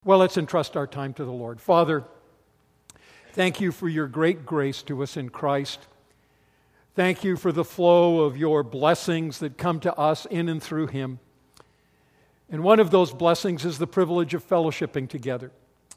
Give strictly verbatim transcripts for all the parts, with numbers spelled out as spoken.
Well, let's entrust our time to the Lord. Father, thank you for your great grace to us in Christ. Thank you for the flow of your blessings that come to us in and through Him. And one of those blessings is the privilege of fellowshipping together,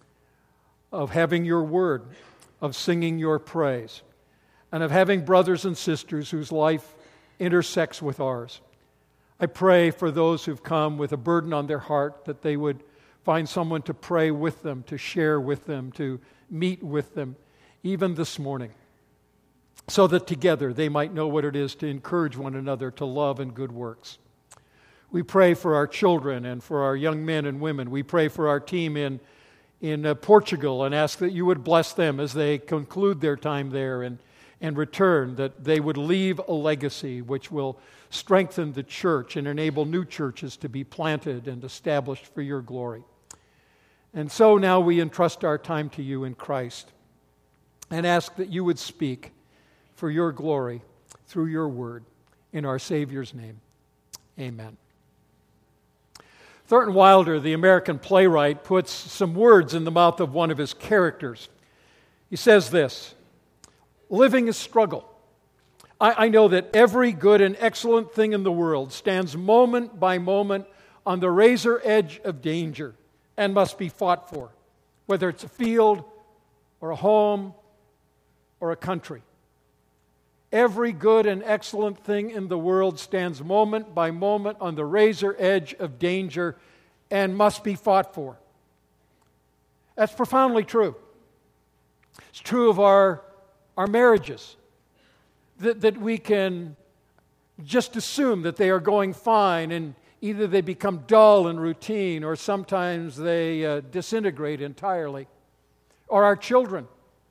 of having your word, of singing your praise, and of having brothers and sisters whose life intersects with ours. I pray for those who've come with a burden on their heart that they would find someone to pray with them, to share with them, to meet with them, even this morning, so that together they might know what it is to encourage one another to love and good works. We pray for our children and for our young men and women. We pray for our team in, in uh, Portugal and ask that you would bless them as they conclude their time there and, and return, that they would leave a legacy which will strengthen the church and enable new churches to be planted and established for your glory. And so now we entrust our time to you in Christ and ask that you would speak for your glory through your word in our Savior's name. Amen. Thornton Wilder, the American playwright, puts some words in the mouth of one of his characters. He says this: "Living is struggle. I, I know that every good and excellent thing in the world stands moment by moment on the razor edge of danger and must be fought for, whether it's a field or a home or a country. Every good and excellent thing in the world stands moment by moment on the razor edge of danger and must be fought for." That's profoundly true. It's true of our, our marriages, that, that we can just assume that they are going fine, and either they become dull and routine, or sometimes they uh, disintegrate entirely. Or our children.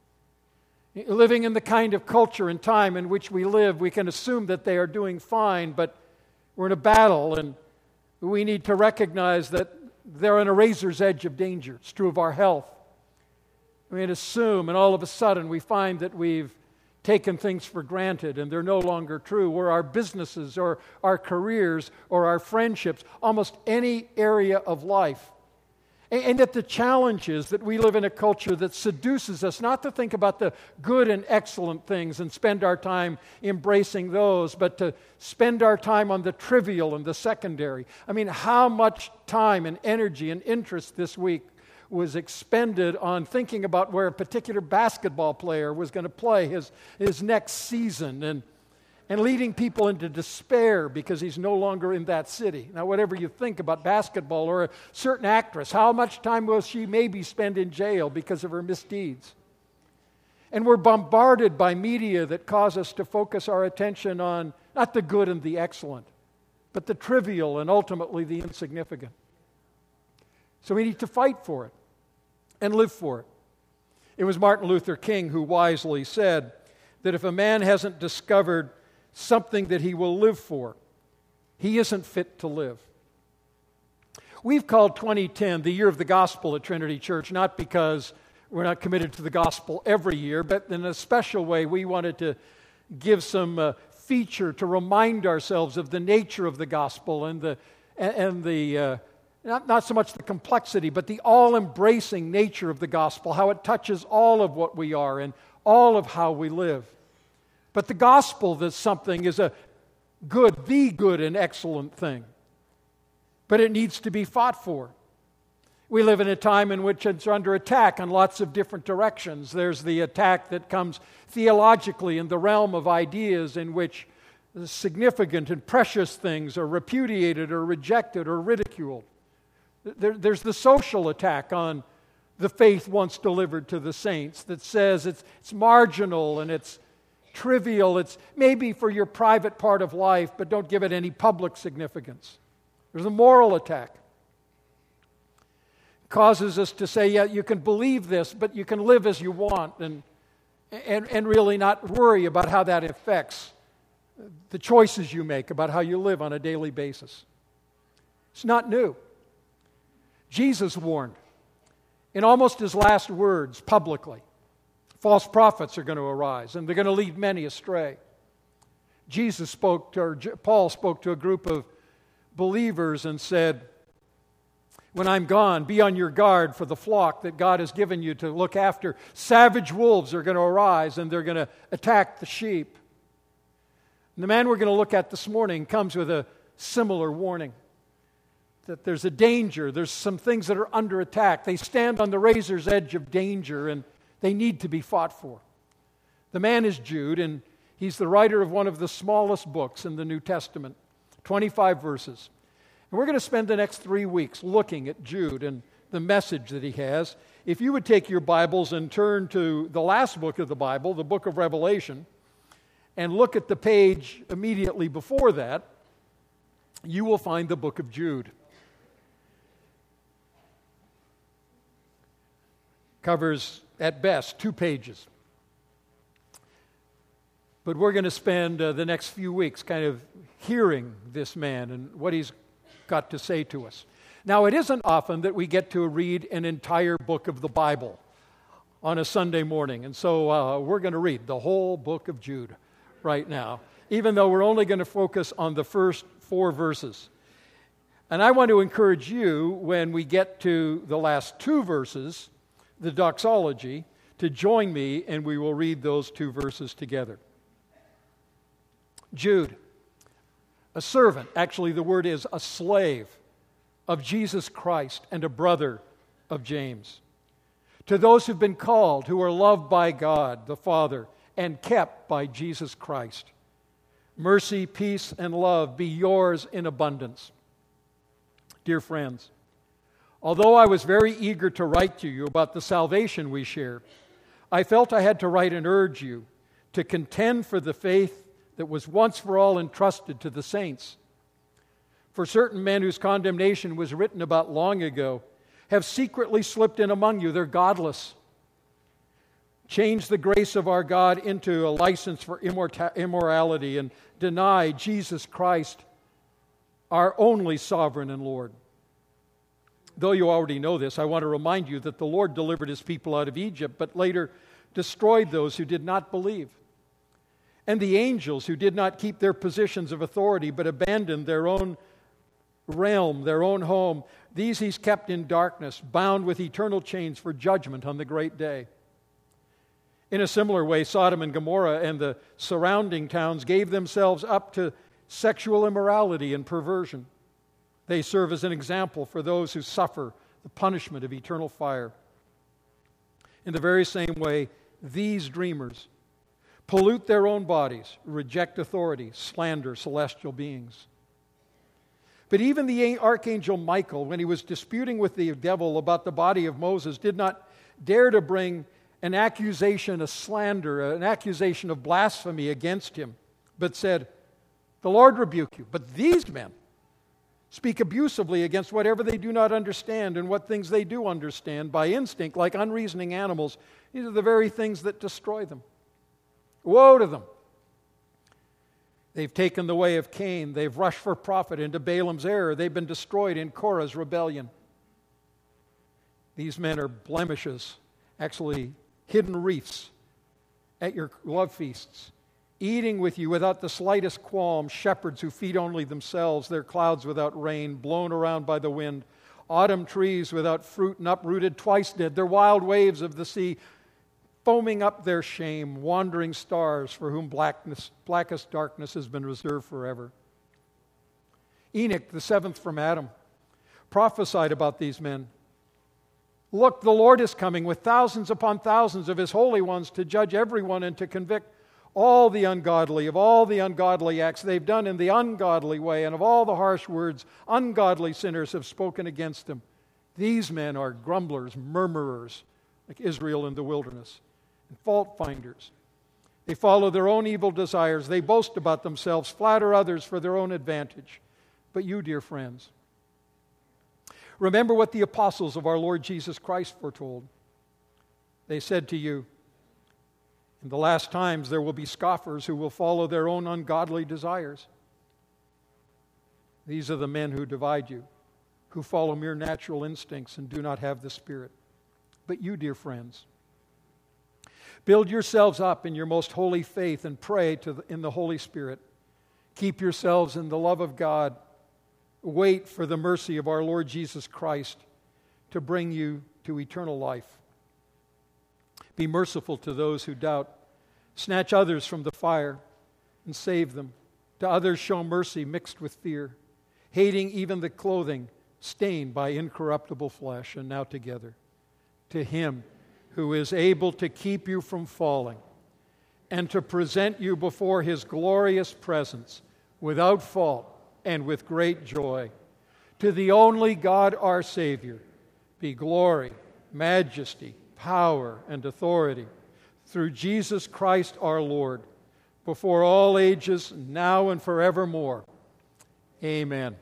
Living in the kind of culture and time in which we live, we can assume that they are doing fine, but we're in a battle, and we need to recognize that they're on a razor's edge of danger. It's true of our health. We can assume, and all of a sudden we find that we've taken things for granted and they're no longer true, or our businesses or our careers or our friendships, almost any area of life. And that the challenge is that we live in a culture that seduces us not to think about the good and excellent things and spend our time embracing those, but to spend our time on the trivial and the secondary. I mean, how much time and energy and interest this week was expended on thinking about where a particular basketball player was going to play his, his next season, and and leading people into despair because he's no longer in that city. Now, whatever you think about basketball or a certain actress, how much time will she maybe spend in jail because of her misdeeds? And we're bombarded by media that cause us to focus our attention on not the good and the excellent, but the trivial and ultimately the insignificant. So we need to fight for it and live for it. It was Martin Luther King who wisely said that if a man hasn't discovered something that he will live for, he isn't fit to live. We've called twenty ten the year of the gospel at Trinity Church, not because we're not committed to the gospel every year, but in a special way we wanted to give some uh, feature to remind ourselves of the nature of the gospel and the and, and the uh, not, not so much the complexity, but the all-embracing nature of the gospel, how it touches all of what we are and all of how we live. But the gospel is something, is a good, the good and excellent thing. But it needs to be fought for. We live in a time in which it's under attack in lots of different directions. There's the attack that comes theologically in the realm of ideas in which significant and precious things are repudiated or rejected or ridiculed. There, there's the social attack on the faith once delivered to the saints that says it's, it's marginal and it's trivial, it's maybe for your private part of life, but don't give it any public significance. There's a moral attack. It causes us to say, yeah, you can believe this, but you can live as you want and, and, and really not worry about how that affects the choices you make about how you live on a daily basis. It's not new. Jesus warned in almost his last words publicly, false prophets are going to arise, and they're going to lead many astray. Jesus spoke to, or Paul spoke to a group of believers and said, When I'm gone, be on your guard for the flock that God has given you to look after. Savage wolves are going to arise and they're going to attack the sheep. And the man we're going to look at this morning comes with a similar warning that there's a danger, there's some things that are under attack. They stand on the razor's edge of danger and they need to be fought for. The man is Jude, and he's the writer of one of the smallest books in the New Testament, twenty-five verses. And we're going to spend the next three weeks looking at Jude and the message that he has. If you would take your Bibles and turn to the last book of the Bible, the book of Revelation, and look at the page immediately before that, you will find the book of Jude. Covers, at best, two pages. But we're going to spend uh, the next few weeks kind of hearing this man and what he's got to say to us. Now, it isn't often that we get to read an entire book of the Bible on a Sunday morning, and so uh, we're going to read the whole book of Jude right now, even though we're only going to focus on the first four verses. And I want to encourage you, when we get to the last two verses, the doxology, to join me, and we will read those two verses together. Jude, a servant, actually the word is a slave of Jesus Christ and a brother of James. To those who've been called, who are loved by God the Father and kept by Jesus Christ, mercy, peace, and love be yours in abundance. Dear friends, although I was very eager to write to you about the salvation we share, I felt I had to write and urge you to contend for the faith that was once for all entrusted to the saints. For certain men whose condemnation was written about long ago have secretly slipped in among you. They're godless. Change the grace of our God into a license for immorta- immorality and deny Jesus Christ, our only sovereign and Lord. Though you already know this, I want to remind you that the Lord delivered his people out of Egypt, but later destroyed those who did not believe. And the angels who did not keep their positions of authority but abandoned their own realm, their own home, these he's kept in darkness, bound with eternal chains for judgment on the great day. In a similar way, Sodom and Gomorrah and the surrounding towns gave themselves up to sexual immorality and perversion. They serve as an example for those who suffer the punishment of eternal fire. In the very same way, these dreamers pollute their own bodies, reject authority, slander celestial beings. But even the archangel Michael, when he was disputing with the devil about the body of Moses, did not dare to bring an accusation of slander, an accusation of blasphemy against him, but said, "The Lord rebuke you." But these men speak abusively against whatever they do not understand and what things they do understand by instinct, like unreasoning animals. These are the very things that destroy them. Woe to them! They've taken the way of Cain. They've rushed for profit into Balaam's error. They've been destroyed in Korah's rebellion. These men are blemishes, actually hidden reefs at your love feasts, eating with you without the slightest qualm, shepherds who feed only themselves, their clouds without rain, blown around by the wind, autumn trees without fruit and uprooted, twice dead, their wild waves of the sea, foaming up their shame, wandering stars for whom blackness, blackest darkness has been reserved forever. Enoch, the seventh from Adam, prophesied about these men. Look, the Lord is coming with thousands upon thousands of his holy ones to judge everyone and to convict all the ungodly of all the ungodly acts they've done in the ungodly way, and of all the harsh words ungodly sinners have spoken against him. These men are grumblers, murmurers, like Israel in the wilderness, and fault finders. They follow their own evil desires. They boast about themselves, flatter others for their own advantage. But you, dear friends, remember what the apostles of our Lord Jesus Christ foretold. They said to you, in the last times there will be scoffers who will follow their own ungodly desires. These are the men who divide you, who follow mere natural instincts and do not have the Spirit. But you, dear friends, build yourselves up in your most holy faith and pray to the, in the Holy Spirit. Keep yourselves in the love of God. wait for the mercy of our Lord Jesus Christ to bring you to eternal life. Be merciful to those who doubt. Snatch others from the fire and save them. To others show mercy mixed with fear, hating even the clothing stained by incorruptible flesh. And now together, to Him who is able to keep you from falling and to present you before His glorious presence without fault and with great joy. To the only God our Savior be glory, majesty, power, and authority through Jesus Christ our Lord, before all ages, now and forevermore. Amen.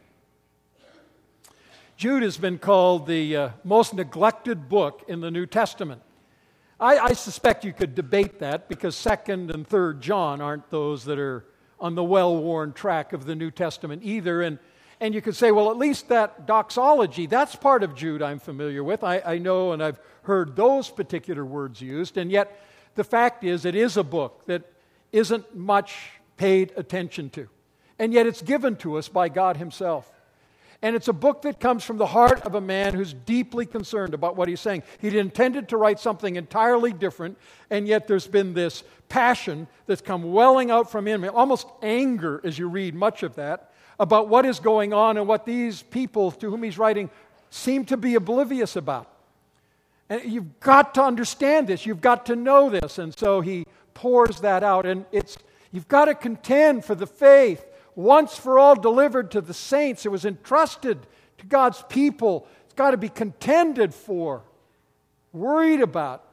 Jude has been called the uh, most neglected book in the New Testament. I, I suspect you could debate that because Second and Third John aren't those that are on the well-worn track of the New Testament either. And, and you could say, well, at least that doxology, that's part of Jude I'm familiar with. I, I know and I've heard those particular words used. And yet the fact is it is a book that isn't much paid attention to. And yet it's given to us by God Himself. And it's a book that comes from the heart of a man who's deeply concerned about what he's saying. He'd intended to write something entirely different, and yet there's been this passion that's come welling out from him, almost anger as you read much of that, about what is going on and what these people to whom he's writing seem to be oblivious about. And you've got to understand this. You've got to know this. And so he pours that out. And it's you've got to contend for the faith once for all delivered to the saints. It was entrusted to God's people. It's got to be contended for, worried about,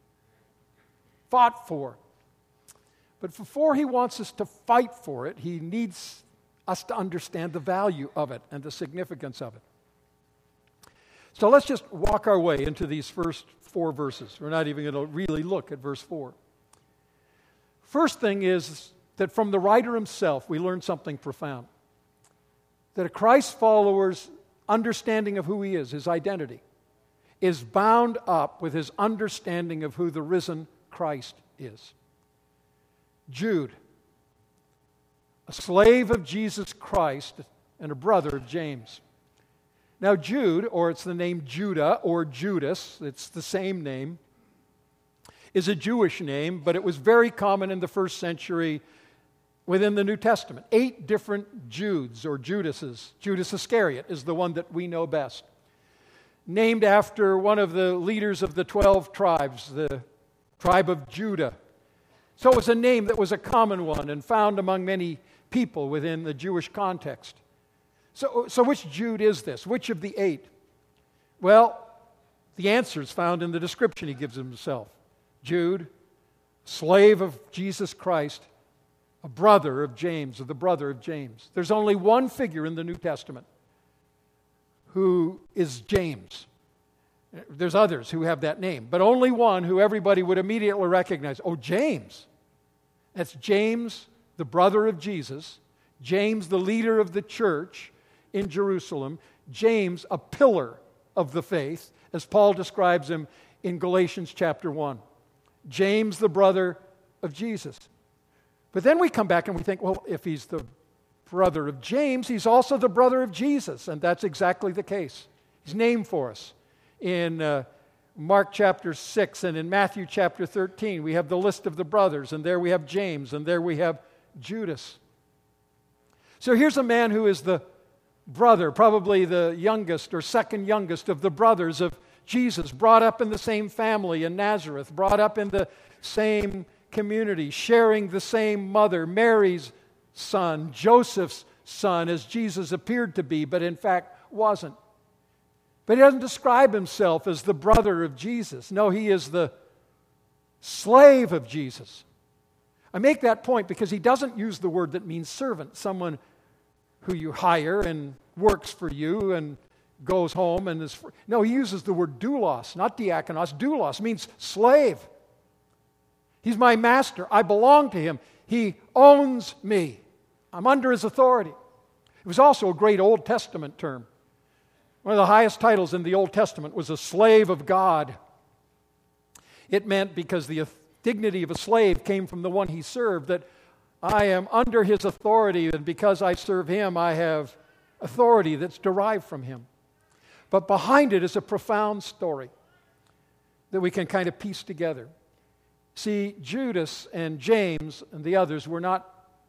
fought for. But before he wants us to fight for it, he needs us to understand the value of it and the significance of it. So let's just walk our way into these first four verses. We're not even going to really look at verse four. First thing is that from the writer himself, we learn something profound. That a Christ follower's understanding of who he is, his identity, is bound up with his understanding of who the risen Christ is. Jude, a slave of Jesus Christ and a brother of James. Now Jude, or it's the name Judah or Judas, it's the same name, is a Jewish name, but it was very common in the first century within the New Testament. Eight different Judes or Judases. Judas Iscariot is the one that we know best. Named after one of the leaders of the twelve tribes, the tribe of Judah. So it was a name that was a common one and found among many people within the Jewish context. So, so which Jude is this? Which of the eight? Well, the answer is found in the description he gives himself. Jude, slave of Jesus Christ, a brother of James, or the brother of James. There's only one figure in the New Testament who is James. There's others who have that name, but only one who everybody would immediately recognize. Oh, James. That's James, the brother of Jesus. James, the leader of the church in Jerusalem. James, a pillar of the faith, as Paul describes him in Galatians chapter one. James, the brother of Jesus. But then we come back and we think, well, if he's the brother of James, he's also the brother of Jesus. And that's exactly the case. He's named for us. In uh, Mark chapter six and in Matthew chapter thirteen, we have the list of the brothers. And there we have James, and there we have Judas. So here's a man who is the brother, probably the youngest or second youngest of the brothers of Jesus, brought up in the same family in Nazareth, brought up in the same community, sharing the same mother, Mary's son, Joseph's son, as Jesus appeared to be, but in fact wasn't. But he doesn't describe himself as the brother of Jesus. No, he is the slave of Jesus. I make that point because he doesn't use the word that means servant, someone who you hire and works for you and goes home and is free. No, he uses the word doulos, not diakonos. Doulos means slave. He's my master. I belong to him. He owns me. I'm under his authority. It was also a great Old Testament term. One of the highest titles in the Old Testament was a slave of God. It meant, because the dignity of a slave came from the one he served, that I am under his authority, and because I serve him, I have authority that's derived from him. But behind it is a profound story that we can kind of piece together. See, Judas and James and the others were not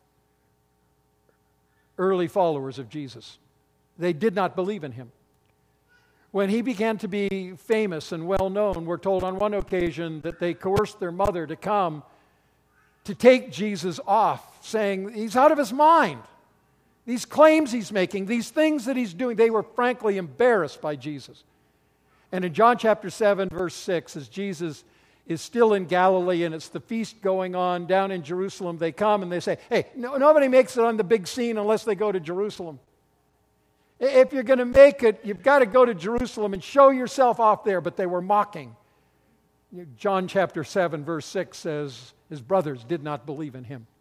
early followers of Jesus. They did not believe in him. When he began to be famous and well known, we're told on one occasion that they coerced their mother to come to take Jesus off, saying he's out of his mind. These claims he's making, these things that he's doing, they were frankly embarrassed by Jesus. And in John chapter seven, verse six, as Jesus is still in Galilee and it's the feast going on down in Jerusalem, they come and they say, hey, no, nobody makes it on the big scene unless they go to Jerusalem. If you're going to make it, you've got to go to Jerusalem and show yourself off there. But they were mocking. John chapter seven, verse six says, his brothers did not believe in him.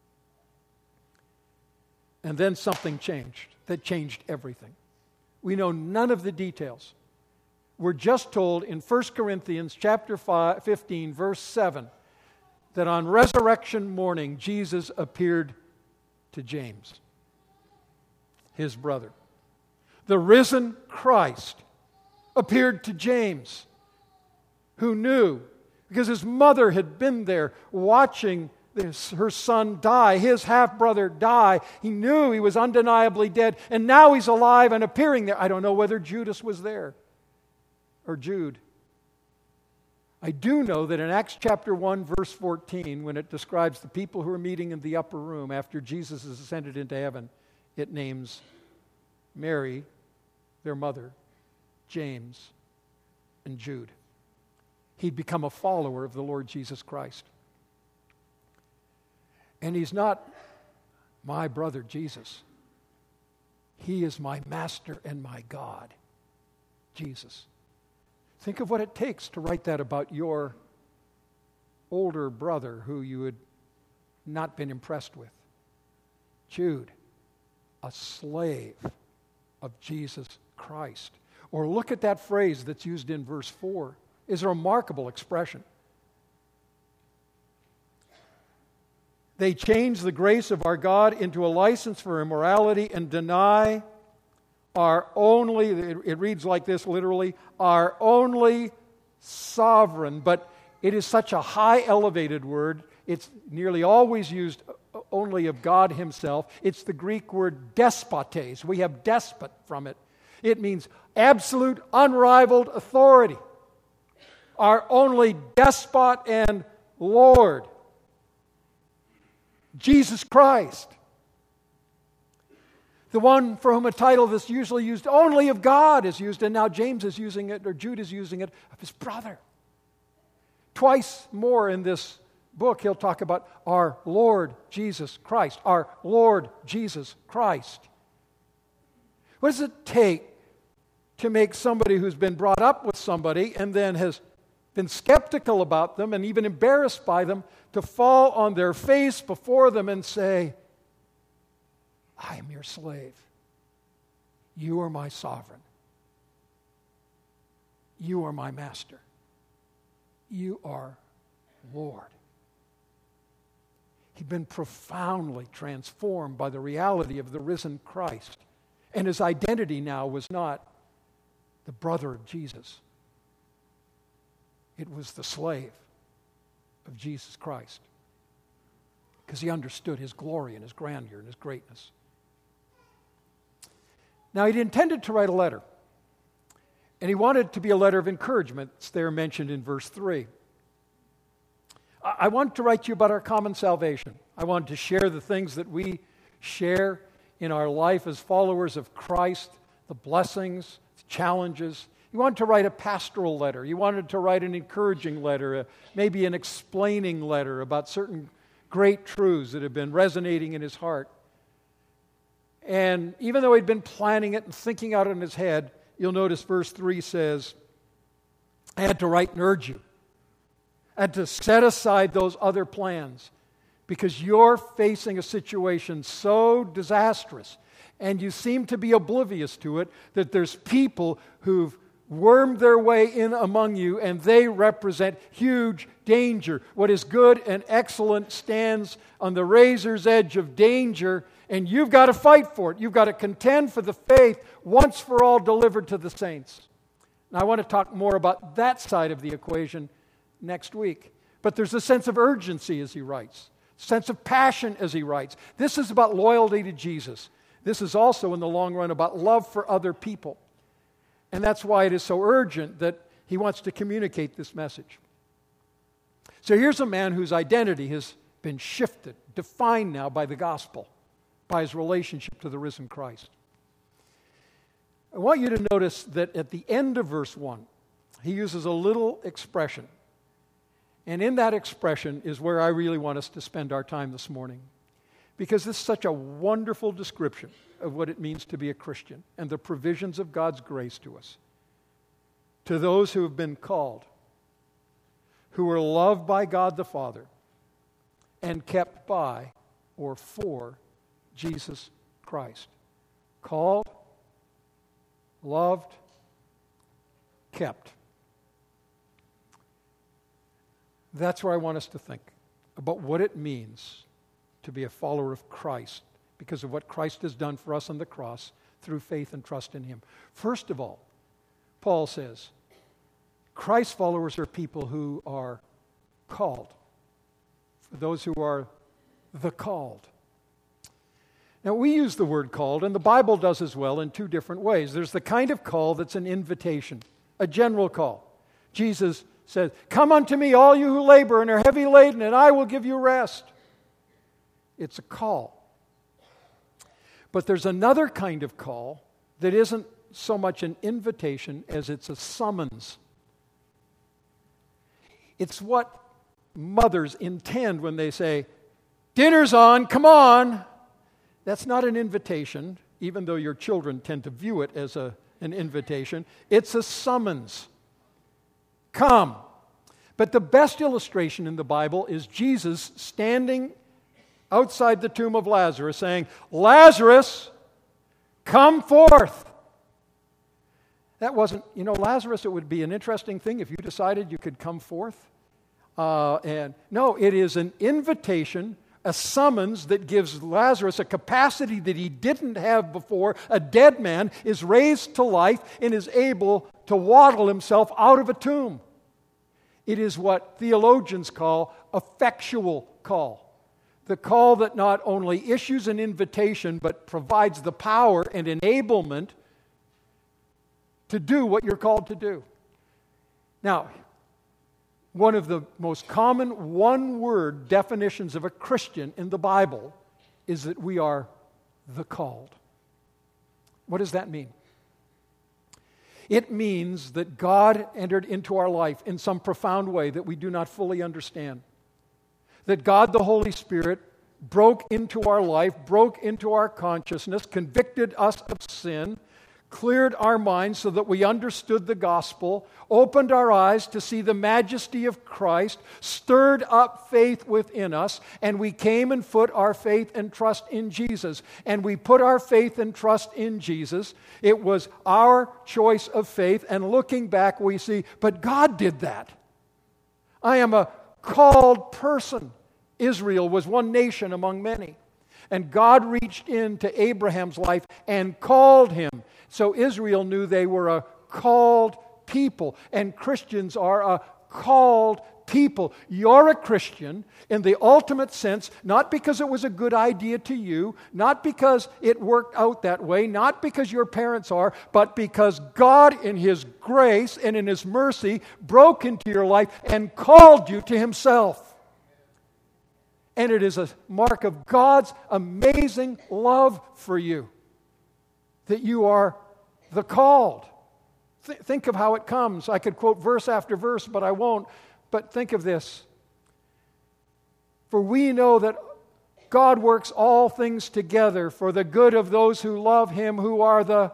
And then something changed that changed everything. We know none of the details. We're just told in First Corinthians chapter fifteen, verse seven, that on resurrection morning, Jesus appeared to James, his brother. The risen Christ appeared to James, who knew, because his mother had been there watching this, her son die, his half-brother die. He knew he was undeniably dead, and now he's alive and appearing there. I don't know whether Judas was there, or Jude. I do know that in Acts chapter one, verse fourteen, when it describes the people who are meeting in the upper room after Jesus has ascended into heaven, it names Mary, their mother, James, and Jude. He'd become a follower of the Lord Jesus Christ. And he's not my brother Jesus. He is my master and my God, Jesus. Think of what it takes to write that about your older brother who you had not been impressed with. Jude, a slave of Jesus Christ. Or look at that phrase that's used in verse four. It's a remarkable expression. They change the grace of our God into a license for immorality and deny our only, it reads like this literally, our only sovereign. But it is such a high elevated word, it's nearly always used only of God himself. It's the Greek word despotes. We have despot from it. It means absolute, unrivaled authority. Our only despot and Lord, Jesus Christ. The one for whom a title that's usually used only of God is used, and now James is using it, or Jude is using it, of his brother. Twice more in this book, he'll talk about our Lord Jesus Christ. Our Lord Jesus Christ. What does it take to make somebody who's been brought up with somebody and then has been skeptical about them and even embarrassed by them to fall on their face before them and say, I am your slave. You are my sovereign. You are my master. You are Lord. He'd been profoundly transformed by the reality of the risen Christ. And his identity now was not the brother of Jesus. It was the slave of Jesus Christ. Because he understood his glory and his grandeur and his greatness. Now, he'd intended to write a letter. And he wanted it to be a letter of encouragement. It's there mentioned in verse three. I want to write to you about our common salvation. I wanted to share the things that we share in our life as followers of Christ, the blessings, the challenges. He wanted to write a pastoral letter. He wanted to write an encouraging letter, uh, maybe an explaining letter about certain great truths that have been resonating in his heart. And even though he'd been planning it and thinking out in his head, you'll notice verse three says, I had to write and urge you. I had to set aside those other plans because you're facing a situation so disastrous and you seem to be oblivious to it that there's people who've wormed their way in among you and they represent huge danger. What is good and excellent stands on the razor's edge of danger, And you've got to fight for it. You've got to contend for the faith once for all delivered to the saints. And I want to talk more about that side of the equation next week. But there's a sense of urgency as he writes, sense of passion as he writes. This is about loyalty to Jesus. This is also, in the long run, about love for other people. And that's why it is so urgent that he wants to communicate this message. So here's a man whose identity has been shifted, defined now by the gospel, by his relationship to the risen Christ. I want you to notice that at the end of verse one, he uses a little expression. And in that expression is where I really want us to spend our time this morning. Because this is such a wonderful description of what it means to be a Christian and the provisions of God's grace to us. To those who have been called, who are loved by God the Father, and kept by or for Jesus Christ. Called, loved, kept. That's where I want us to think about what it means to be a follower of Christ because of what Christ has done for us on the cross through faith and trust in Him. First of all, Paul says, Christ followers are people who are called. For those who are the called. Now, we use the word called, and the Bible does as well in two different ways. There's the kind of call that's an invitation, a general call. Jesus says, "Come unto me, all you who labor and are heavy laden, and I will give you rest." It's a call. But there's another kind of call that isn't so much an invitation as it's a summons. It's what mothers intend when they say, "Dinner's on, come on." That's not an invitation, even though your children tend to view it as a, an invitation. It's a summons. Come. But the best illustration in the Bible is Jesus standing outside the tomb of Lazarus saying, "Lazarus, come forth." That wasn't, you know, Lazarus, it would be an interesting thing if you decided you could come forth. Uh, and no, it is an invitation, a summons that gives Lazarus a capacity that he didn't have before. A dead man is raised to life and is able to waddle himself out of a tomb. It is what theologians call effectual call. The call that not only issues an invitation, but provides the power and enablement to do what you're called to do. Now, one of the most common one-word definitions of a Christian in the Bible is that we are the called. What does that mean? It means that God entered into our life in some profound way that we do not fully understand. That God the Holy Spirit broke into our life, broke into our consciousness, convicted us of sin, cleared our minds so that we understood the gospel, opened our eyes to see the majesty of Christ, stirred up faith within us, and we came and put our faith and trust in Jesus. And we put our faith and trust in Jesus. It was our choice of faith, and looking back we see, but God did that. I am a called person. Israel was one nation among many. And God reached into Abraham's life and called him. So Israel knew they were a called people. And Christians are a called people. You're a Christian in the ultimate sense, not because it was a good idea to you, not because it worked out that way, not because your parents are, but because God in His grace and in His mercy broke into your life and called you to Himself. And it is a mark of God's amazing love for you that you are the called. Th- think of how it comes. I could quote verse after verse, but I won't. But think of this. For we know that God works all things together for the good of those who love Him, who are the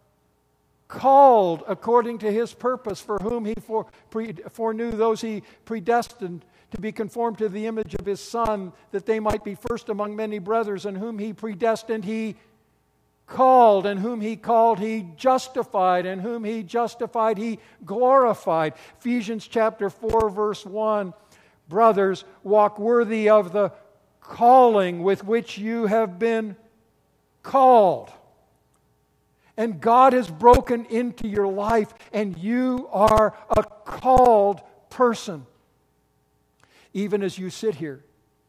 called according to His purpose, for whom He fore, pre, foreknew those He predestined to be conformed to the image of His Son, that they might be first among many brothers, and whom He predestined, He called, and whom He called, He justified, and whom He justified, He glorified. Ephesians chapter four, verse one. Brothers, walk worthy of the calling with which you have been called. And God has broken into your life, and you are a called person. Even as you sit here,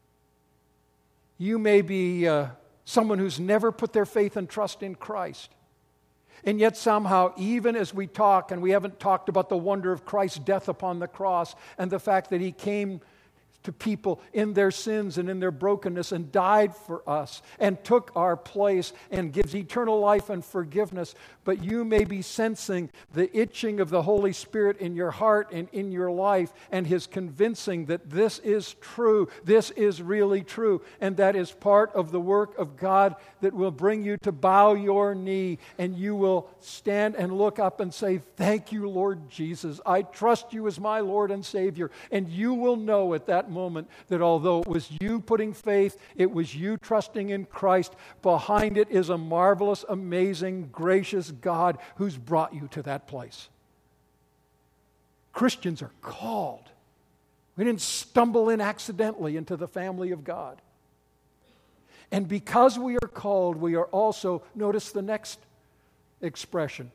you may be uh, someone who's never put their faith and trust in Christ. And yet somehow, even as we talk, and we haven't talked about the wonder of Christ's death upon the cross and the fact that He came to people in their sins and in their brokenness and died for us and took our place and gives eternal life and forgiveness. But you may be sensing the itching of the Holy Spirit in your heart and in your life, and His convincing that this is true, this is really true, and that is part of the work of God that will bring you to bow your knee, and you will stand and look up and say, "Thank you, Lord Jesus. I trust you as my Lord and Savior." And you will know at that moment that although it was you putting faith, it was you trusting in Christ, behind it is a marvelous, amazing, gracious God who's brought you to that place. Christians are called. We didn't stumble in accidentally into the family of God. And because we are called, we are also, notice the next expression,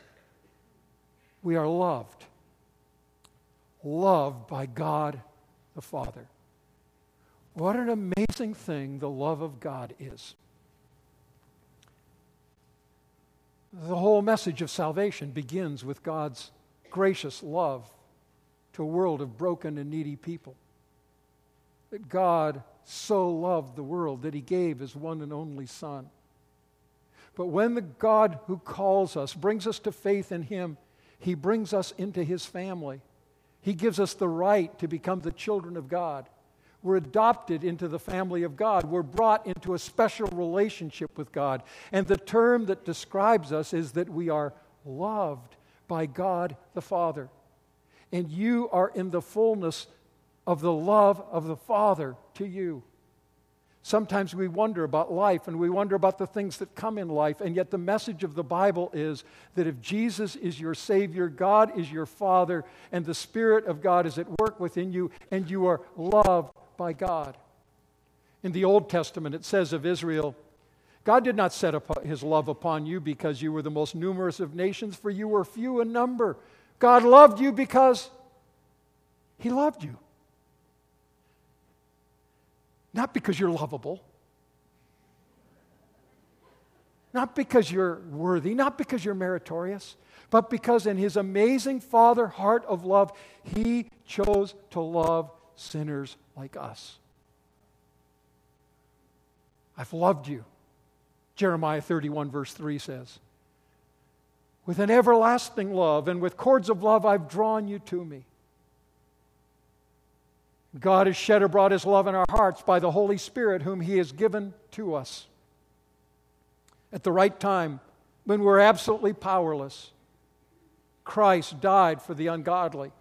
we are loved. Loved by God the Father. What an amazing thing the love of God is. The whole message of salvation begins with God's gracious love to a world of broken and needy people. That God so loved the world that He gave His one and only Son. But when the God who calls us brings us to faith in Him, He brings us into His family. He gives us the right to become the children of God. We're adopted into the family of God. We're brought into a special relationship with God. And the term that describes us is that we are loved by God the Father. And you are in the fullness of the love of the Father to you. Sometimes we wonder about life, and we wonder about the things that come in life, and yet the message of the Bible is that if Jesus is your Savior, God is your Father, and the Spirit of God is at work within you, and you are loved by God. In the Old Testament, it says of Israel, God did not set up His love upon you because you were the most numerous of nations, for you were few in number. God loved you because He loved you. Not because you're lovable. Not because you're worthy. Not because you're meritorious. But because in His amazing Father heart of love, He chose to love sinners like us. I've loved you. Jeremiah thirty-one verse three says, with an everlasting love and with cords of love I've drawn you to me. God has shed abroad His love in our hearts by the Holy Spirit whom He has given to us. At the right time, when we're absolutely powerless, Christ died for the ungodly.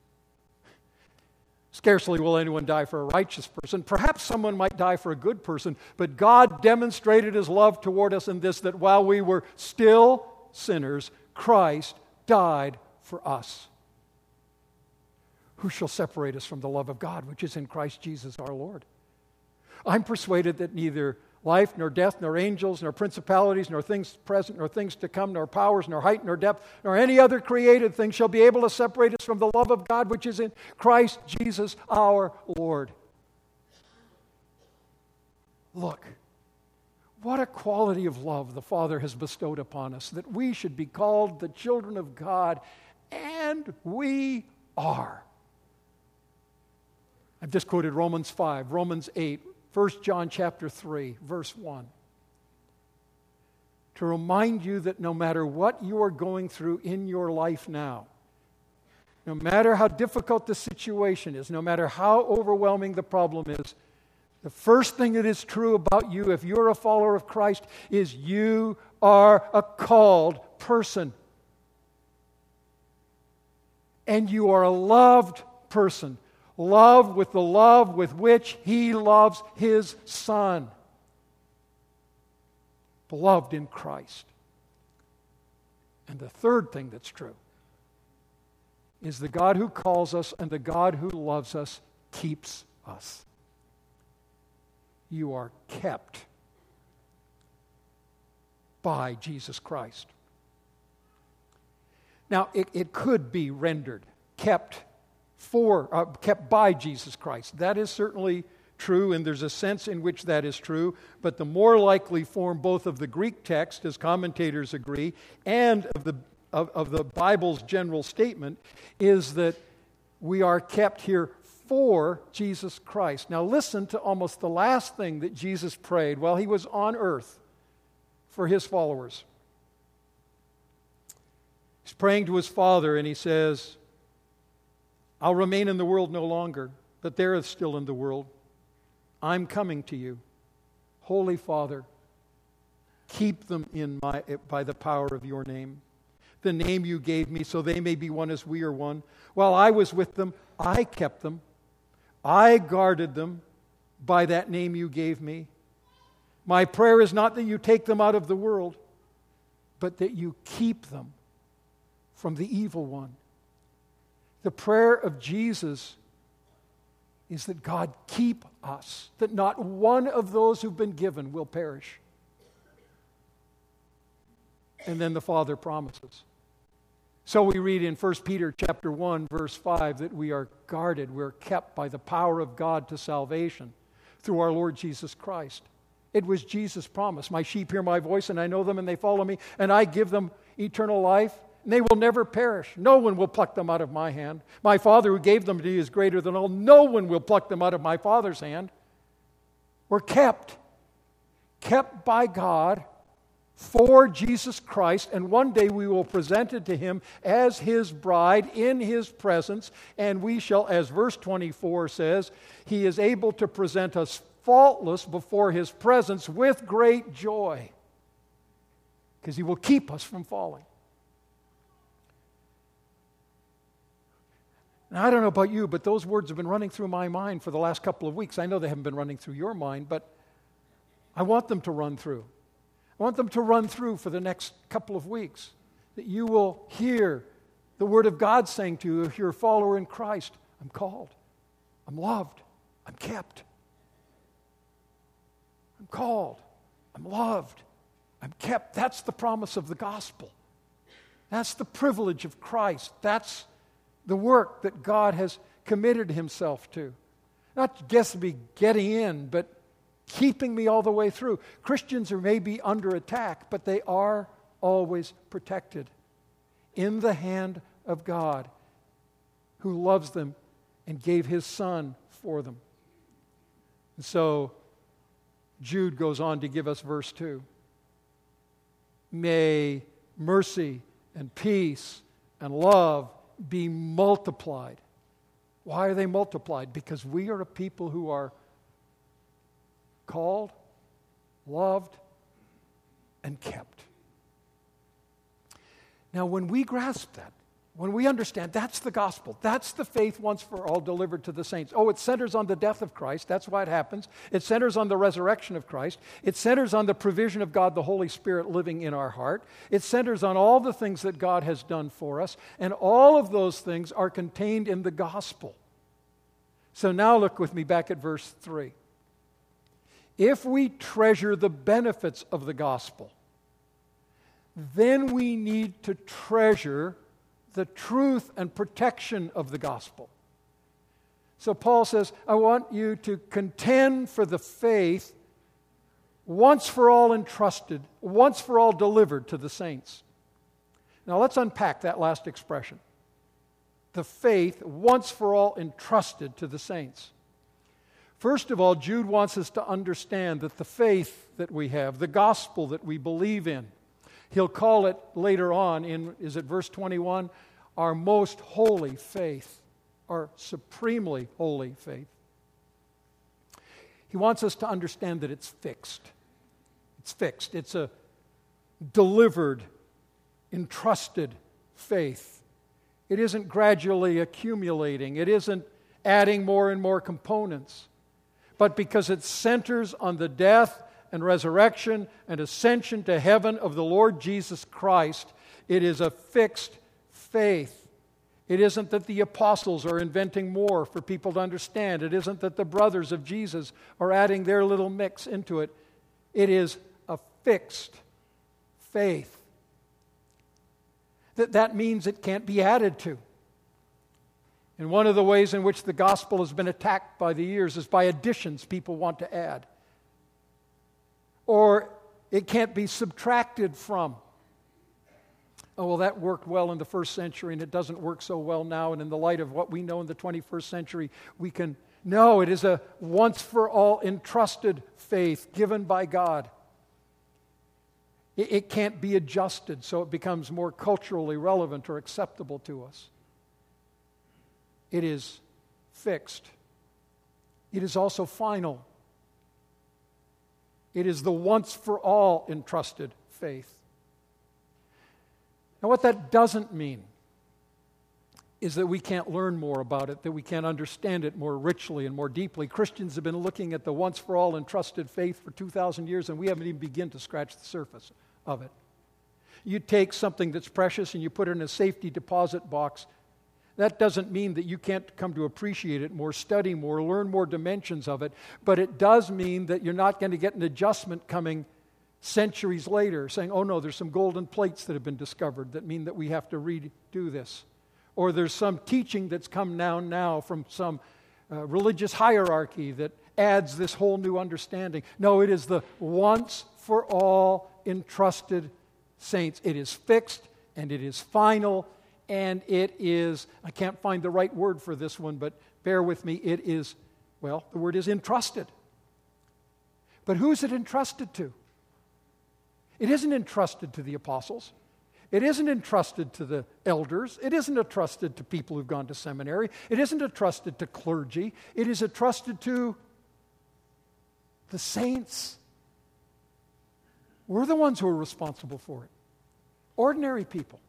Scarcely will anyone die for a righteous person. Perhaps someone might die for a good person, but God demonstrated His love toward us in this, that while we were still sinners, Christ died for us. Who shall separate us from the love of God, which is in Christ Jesus our Lord? I'm persuaded that neither life, nor death, nor angels, nor principalities, nor things present, nor things to come, nor powers, nor height, nor depth, nor any other created thing shall be able to separate us from the love of God, which is in Christ Jesus our Lord. Look, what a quality of love the Father has bestowed upon us, that we should be called the children of God, and we are. I've just quoted Romans five, Romans eight, First John chapter three, verse one. To remind you that no matter what you are going through in your life now, no matter how difficult the situation is, no matter how overwhelming the problem is, the first thing that is true about you, if you're a follower of Christ, is you are a called person. And you are a loved person. Love with the love with which He loves His Son. Beloved in Christ. And the third thing that's true is the God who calls us and the God who loves us keeps us. You are kept. by Jesus Christ. Now, it, it could be rendered, kept for, uh, kept by Jesus Christ. That is certainly true, and there's a sense in which that is true, but the more likely form both of the Greek text, as commentators agree, and of the, of, of the Bible's general statement is that we are kept here for Jesus Christ. Now listen to almost the last thing that Jesus prayed while he was on earth for his followers. He's praying to his Father, and he says, I'll remain in the world no longer, but they're still in the world. I'm coming to you. Holy Father, keep them in my by the power of your name, the name you gave me, so they may be one as we are one. While I was with them, I kept them. I guarded them by that name you gave me. My prayer is not that you take them out of the world, but that you keep them from the evil one. The prayer of Jesus is that God keep us, that not one of those who've been given will perish. And then the Father promises. So we read in First Peter chapter one, verse five, that we are guarded, we're kept by the power of God to salvation through our Lord Jesus Christ. It was Jesus' promise. My sheep hear my voice, and I know them, and they follow me, and I give them eternal life, and they will never perish. No one will pluck them out of my hand. My Father who gave them to me is greater than all. No one will pluck them out of my Father's hand. We're kept, kept by God for Jesus Christ, and one day we will present it to Him as His bride in His presence, and we shall, as verse twenty-four says, He is able to present us faultless before His presence with great joy, because He will keep us from falling. Now, I don't know about you, but those words have been running through my mind for the last couple of weeks. I know they haven't been running through your mind, but I want them to run through. I want them to run through for the next couple of weeks, that you will hear the Word of God saying to you, if you're a follower in Christ, I'm called, I'm loved, I'm kept. I'm called, I'm loved, I'm kept. That's the promise of the gospel. That's the privilege of Christ. That's the work that God has committed Himself to. Not just to be getting in, but keeping me all the way through. Christians are maybe under attack, but they are always protected in the hand of God, who loves them and gave His Son for them. And so Jude goes on to give us verse two. May mercy and peace and love be multiplied. Why are they multiplied? Because we are a people who are called, loved, and kept. Now, when we grasp that, when we understand that's the gospel, that's the faith once for all delivered to the saints. Oh, it centers on the death of Christ. That's why it happens. It centers on the resurrection of Christ. It centers on the provision of God, the Holy Spirit living in our heart. It centers on all the things that God has done for us. And all of those things are contained in the gospel. So now look with me back at verse three. If we treasure the benefits of the gospel, then we need to treasure the truth and protection of the gospel. So Paul says, I want you to contend for the faith once for all entrusted, once for all delivered to the saints. Now let's unpack that last expression. The faith once for all entrusted to the saints. First of all, Jude wants us to understand that the faith that we have, the gospel that we believe in, he'll call it later on in, is it verse twenty-one? Our most holy faith, our supremely holy faith. He wants us to understand that it's fixed. It's fixed. It's a delivered, entrusted faith. It isn't gradually accumulating. It isn't adding more and more components. But because it centers on the death and resurrection and ascension to heaven of the Lord Jesus Christ, it is a fixed faith. It isn't that the apostles are inventing more for people to understand. It isn't that the brothers of Jesus are adding their little mix into it. It is a fixed faith. That, that means it can't be added to. And one of the ways in which the gospel has been attacked by the years is by additions people want to add. Or it can't be subtracted from. Oh, well, that worked well in the first century and it doesn't work so well now. And in the light of what we know in the twenty-first century, we can... No, it is a once-for-all entrusted faith given by God. It, it can't be adjusted so it becomes more culturally relevant or acceptable to us. It is fixed. It is also final. It is the once-for-all entrusted faith. Now, what that doesn't mean is that we can't learn more about it, that we can't understand it more richly and more deeply. Christians have been looking at the once-for-all entrusted faith for two thousand years, and we haven't even begun to scratch the surface of it. You take something that's precious and you put it in a safety deposit box. That doesn't mean that you can't come to appreciate it more, study more, learn more dimensions of it, but it does mean that you're not going to get an adjustment coming centuries later saying, oh no, there's some golden plates that have been discovered that mean that we have to redo this. Or there's some teaching that's come now now from some uh, religious hierarchy that adds this whole new understanding. No, it is the once for all entrusted saints. It is fixed and it is final and it is, I can't find the right word for this one, but bear with me, it is, well, the word is entrusted. But who's it entrusted to? It isn't entrusted to the apostles. It isn't entrusted to the elders. It isn't entrusted to people who've gone to seminary. It isn't entrusted to clergy. It is entrusted to the saints. We're the ones who are responsible for it. Ordinary people.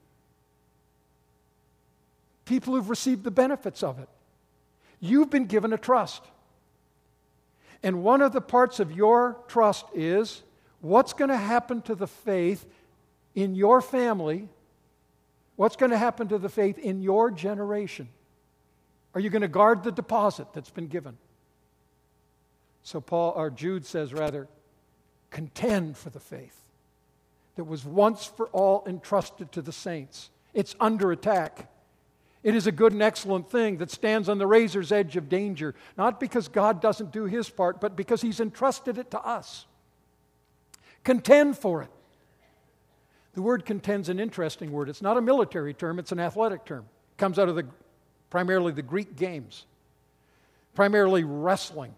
People who've received the benefits of it. You've been given a trust. And one of the parts of your trust is what's going to happen to the faith in your family? What's going to happen to the faith in your generation? Are you going to guard the deposit that's been given? So Paul, or Jude says rather, contend for the faith that was once for all entrusted to the saints. It's under attack. It is a good and excellent thing that stands on the razor's edge of danger, not because God doesn't do His part, but because He's entrusted it to us. Contend for it. The word contend's an interesting word. It's not a military term, it's an athletic term. It comes out of the primarily the Greek games, primarily wrestling.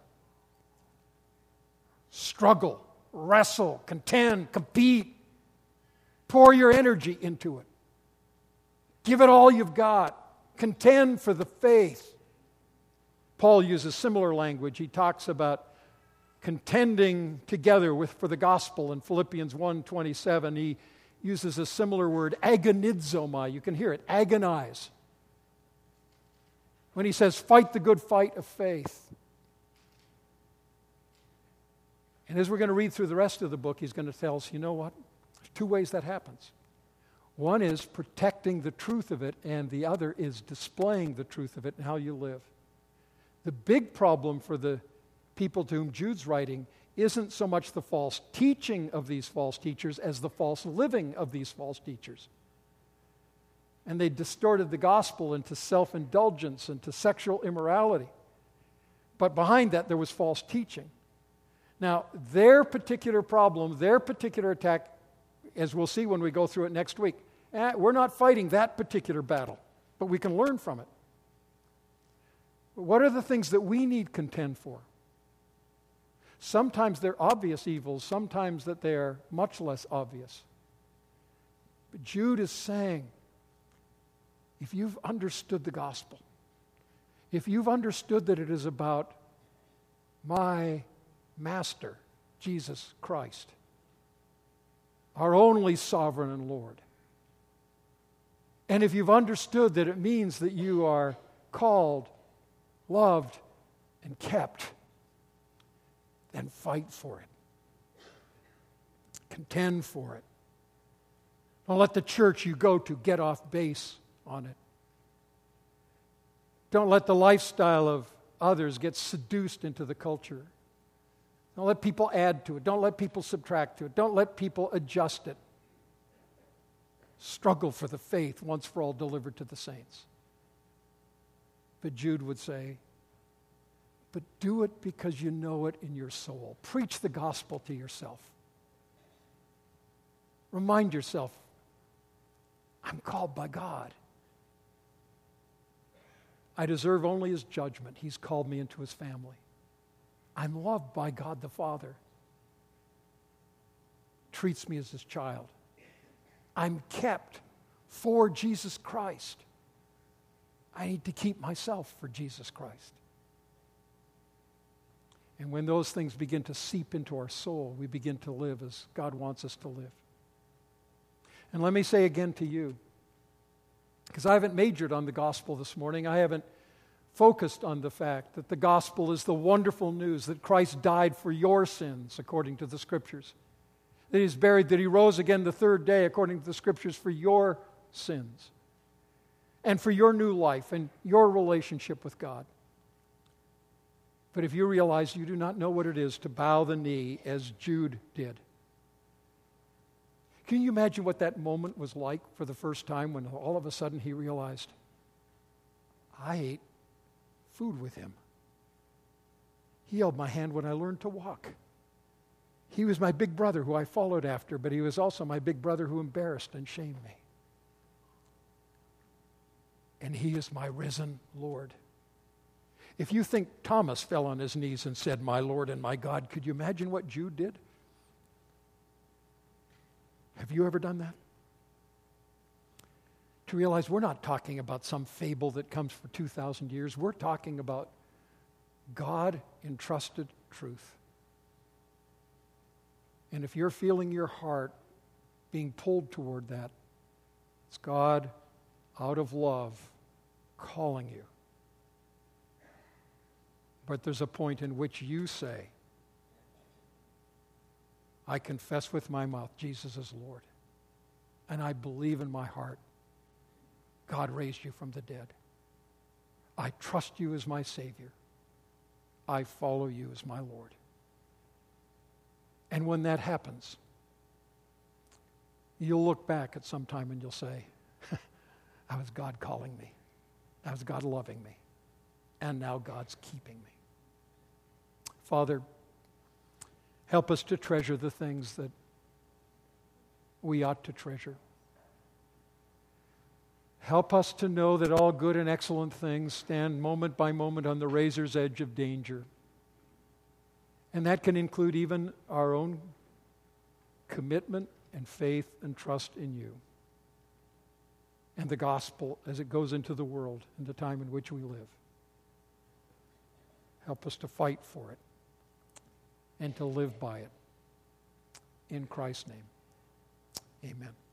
Struggle, wrestle, contend, compete. Pour your energy into it. Give it all you've got. Contend for the faith. Paul uses similar language. He talks about contending together with for the gospel in Philippians one twenty-seven. He uses a similar word, agonizomai. You can hear it, agonize. When he says, fight the good fight of faith. And as we're going to read through the rest of the book, he's going to tell us, you know what? There's two ways that happens. One is protecting the truth of it, and the other is displaying the truth of it and how you live. The big problem for the people to whom Jude's writing isn't so much the false teaching of these false teachers as the false living of these false teachers. And they distorted the gospel into self-indulgence, into sexual immorality. But behind that, there was false teaching. Now, their particular problem, their particular attack, as we'll see when we go through it next week, eh, we're not fighting that particular battle, but we can learn from it. But what are the things that we need contend for? Sometimes they're obvious evils, sometimes that they are much less obvious. But Jude is saying, if you've understood the gospel, if you've understood that it is about my Master, Jesus Christ, our only sovereign and Lord, and if you've understood that it means that you are called, loved, and kept, then fight for it. Contend for it. Don't let the church you go to get off base on it. Don't let the lifestyle of others get seduced into the culture. Don't let people add to it. Don't let people subtract to it. Don't let people adjust it. struggle for the faith once for all delivered to the saints. But Jude would say, but do it because you know it in your soul. Preach the gospel to yourself. Remind yourself, I'm called by God. I deserve only his judgment. He's called me into his family. I'm loved by God the Father. Treats me as his child. I'm kept for Jesus Christ. I need to keep myself for Jesus Christ. And when those things begin to seep into our soul, we begin to live as God wants us to live. And let me say again to you, because I haven't majored on the gospel this morning, I haven't focused on the fact that the gospel is the wonderful news that Christ died for your sins, according to the Scriptures. That he is buried, that he rose again the third day, according to the Scriptures, for your sins. And for your new life and your relationship with God. But if you realize you do not know what it is to bow the knee as Jude did, can you imagine what that moment was like for the first time when all of a sudden he realized, I ate food with him. He held my hand when I learned to walk. He was my big brother who I followed after, but he was also my big brother who embarrassed and shamed me. And he is my risen Lord. If you think Thomas fell on his knees and said, my Lord and my God, could you imagine what Jude did? Have you ever done that? To realize we're not talking about some fable that comes for two thousand years. We're talking about God-entrusted truth. And if you're feeling your heart being pulled toward that, it's God, out of love, calling you. But there's a point in which you say, I confess with my mouth Jesus is Lord, and I believe in my heart God raised you from the dead. I trust you as my Savior. I follow you as my Lord. And when that happens, you'll look back at some time and you'll say, that was God calling me. That was God loving me. And now God's keeping me. Father, help us to treasure the things that we ought to treasure. Help us to know that all good and excellent things stand moment by moment on the razor's edge of danger. And that can include even our own commitment and faith and trust in you and the gospel as it goes into the world in the time in which we live. Help us to fight for it and to live by it. In Christ's name, amen.